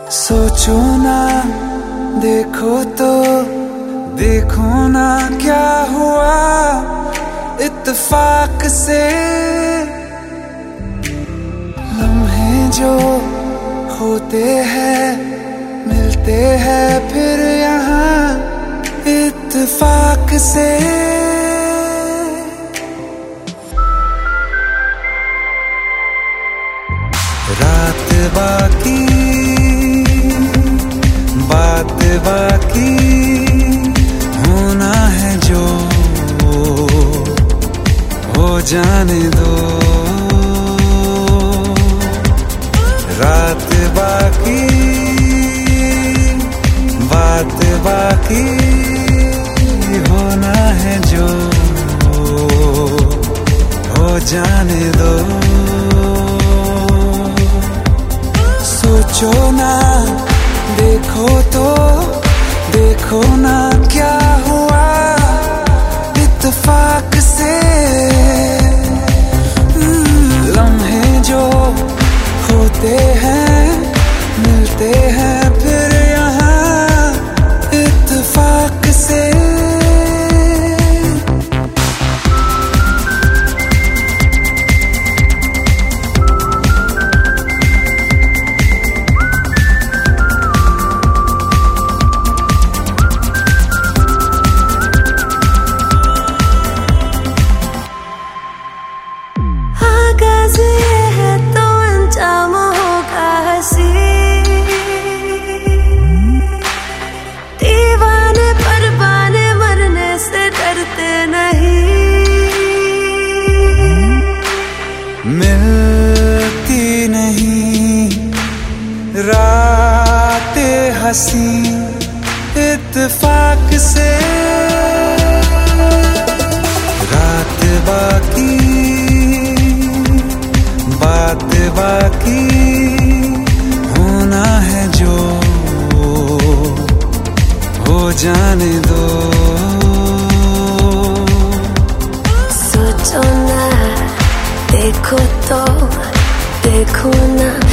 सोचो ना, देखो तो देखो ना क्या हुआ इत्तेफाक से। लम्हे जो होते हैं मिलते हैं फिर यहाँ इत्तेफाक से। रात बाकी बात बाकी होना है जो हो जाने दो। रात बाकी बात बाकी होना है जो हो जाने दो। सोचो ना, देखो तो देखो ना क्या हुआ इत्तेफाक से। लम्हे जो होते हैं मिलते हैं फिर यहाँ इत्तेफाक से। मिलती नहीं रातें हंसी इत्तेफाक से। रात बाकी बात बाकी होना है जो हो जाने दो। सोचो ना, देखो तो देखो ना